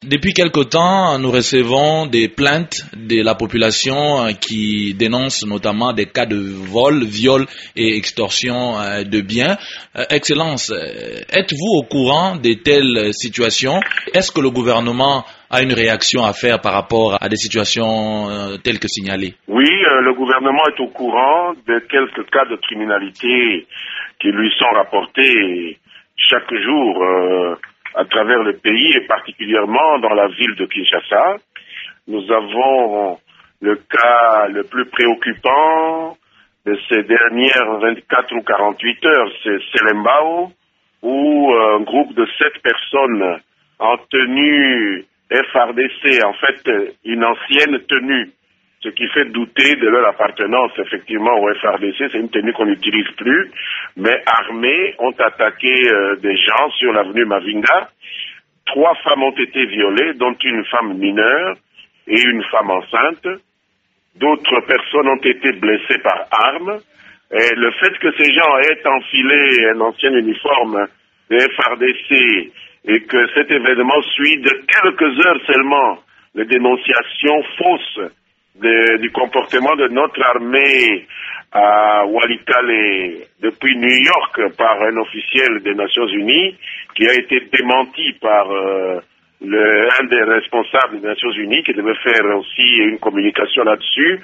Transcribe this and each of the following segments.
Depuis quelque temps, nous recevons des plaintes de la population qui dénonce notamment des cas de vol, viol et extorsion de biens. Excellence, êtes-vous au courant de telles situations? Est-ce que le gouvernement a une réaction à faire par rapport à des situations telles que signalées? Oui, le gouvernement est au courant de quelques cas de criminalité qui lui sont rapportés chaque jour à travers le pays et particulièrement dans la ville de Kinshasa. Nous avons le cas le plus préoccupant de ces dernières 24 ou 48 heures, c'est Selembao, où un groupe de 7 personnes en tenue FRDC, en fait une ancienne tenue, ce qui fait douter de leur appartenance effectivement au FRDC, c'est une tenue qu'on n'utilise plus, mais armés ont attaqué des gens sur l'avenue Mavinga. 3 femmes ont été violées, dont une femme mineure et une femme enceinte. D'autres personnes ont été blessées par arme. Et le fait que ces gens aient enfilé un ancien uniforme de FRDC et que cet événement suit de quelques heures seulement les dénonciations fausses du comportement de notre armée à Walikale depuis New York par un officiel des Nations Unies qui a été démenti par un des responsables des Nations Unies qui devait faire aussi une communication là-dessus,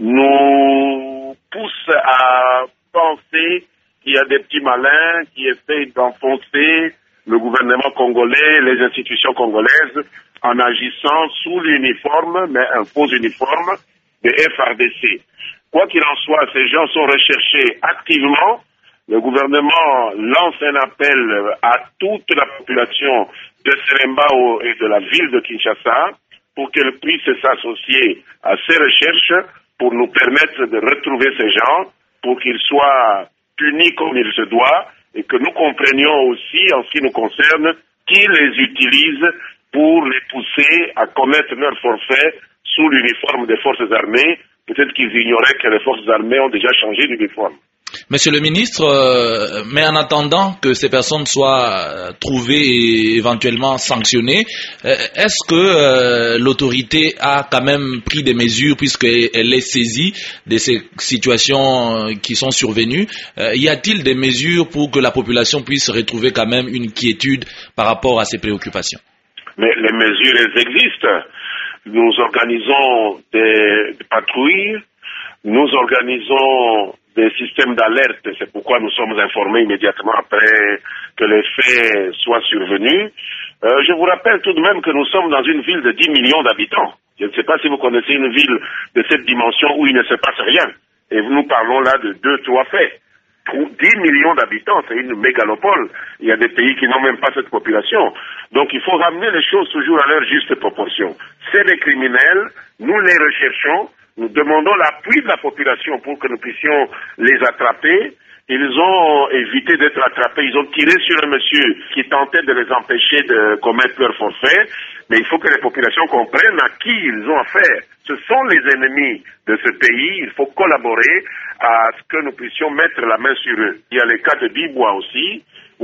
nous pousse à penser qu'il y a des petits malins qui essaient d'enfoncer le gouvernement congolais, les institutions congolaises, en agissant sous l'uniforme, mais un faux uniforme de FRDC. Quoi qu'il en soit, ces gens sont recherchés activement. Le gouvernement lance un appel à toute la population de Selembao et de la ville de Kinshasa pour qu'elle puisse s'associer à ces recherches pour nous permettre de retrouver ces gens, pour qu'ils soient punis comme il se doit et que nous comprenions aussi, en ce qui nous concerne, qui les utilise pour les pousser à commettre leur forfait sous l'uniforme des forces armées. Peut-être qu'ils ignoraient que les forces armées ont déjà changé d'uniforme. Monsieur le ministre, mais en attendant que ces personnes soient trouvées et éventuellement sanctionnées, est-ce que l'autorité a quand même pris des mesures puisqu'elle est saisie de ces situations qui sont survenues? Y a-t-il des mesures pour que la population puisse retrouver quand même une quiétude par rapport à ces préoccupations? Mais les mesures, elles existent. Nous organisons des patrouilles, nous organisons des systèmes d'alerte, c'est pourquoi nous sommes informés immédiatement après que les faits soient survenus. Je vous rappelle tout de même que nous sommes dans une ville de 10 millions d'habitants. Je ne sais pas si vous connaissez une ville de cette dimension où il ne se passe rien. Et nous parlons là de 2-3 faits. 10 millions d'habitants, c'est une mégalopole. Il y a des pays qui n'ont même pas cette population. Donc il faut ramener les choses toujours à leur juste proportion. C'est des criminels, nous les recherchons, nous demandons l'appui de la population pour que nous puissions les attraper. Ils ont évité d'être attrapés, ils ont tiré sur un monsieur qui tentait de les empêcher de commettre leur forfait. Mais il faut que les populations comprennent à qui ils ont affaire. Ce sont les ennemis de ce pays. Il faut collaborer à ce que nous puissions mettre la main sur eux. Il y a les cas de Bibois aussi,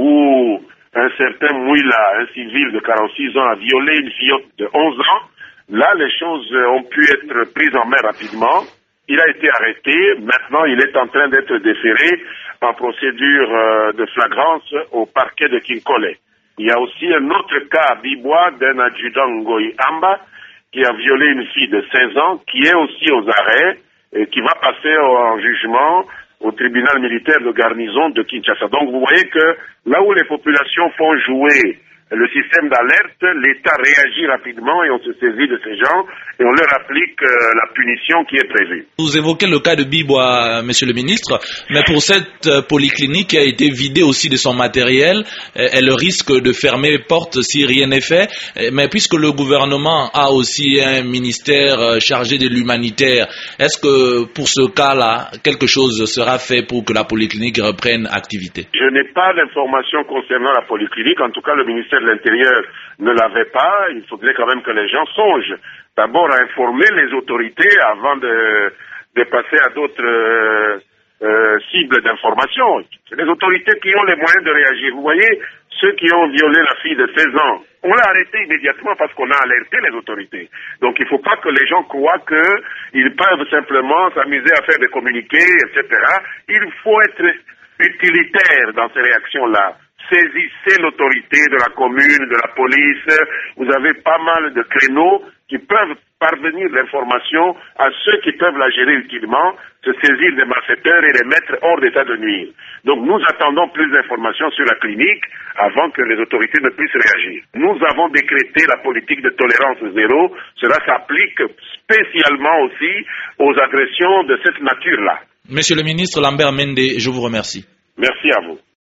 où un certain Mouila, un civil de 46 ans, a violé une fillette de 11 ans. Là, les choses ont pu être prises en main rapidement. Il a été arrêté. Maintenant, il est en train d'être déféré en procédure de flagrance au parquet de Kinkole. Il y a aussi un autre cas à Bibois d'un adjudant Ngoï Amba qui a violé une fille de 16 ans, qui est aussi aux arrêts et qui va passer en jugement au tribunal militaire de garnison de Kinshasa. Donc vous voyez que là où les populations font jouer le système d'alerte, l'État réagit rapidement et on se saisit de ces gens et on leur applique la punition qui est prévue. Vous évoquez le cas de Bibois, monsieur le ministre, mais pour cette polyclinique qui a été vidée aussi de son matériel, elle risque de fermer porte si rien n'est fait. Mais puisque le gouvernement a aussi un ministère chargé de l'humanitaire, est-ce que pour ce cas-là, quelque chose sera fait pour que la polyclinique reprenne activité? Je n'ai pas d'informations concernant la polyclinique. En tout cas, le ministère de l'Intérieur ne l'avait pas. Il faudrait quand même que les gens songent d'abord à informer les autorités avant de passer à d'autres cible d'information. C'est les autorités qui ont les moyens de réagir. Vous voyez, ceux qui ont violé la fille de 16 ans, on l'a arrêté immédiatement parce qu'on a alerté les autorités. Donc il ne faut pas que les gens croient qu'ils peuvent simplement s'amuser à faire des communiqués, etc. Il faut être utilitaire dans ces réactions-là. Saisissez l'autorité de la commune, de la police. Vous avez pas mal de créneaux qui peuvent parvenir l'information à ceux qui peuvent la gérer utilement, se saisir des malfaiteurs et les mettre hors d'état de nuire. Donc nous attendons plus d'informations sur la clinique avant que les autorités ne puissent réagir. Nous avons décrété la politique de tolérance zéro. Cela s'applique spécialement aussi aux agressions de cette nature-là. Monsieur le ministre Lambert Mende, je vous remercie. Merci à vous.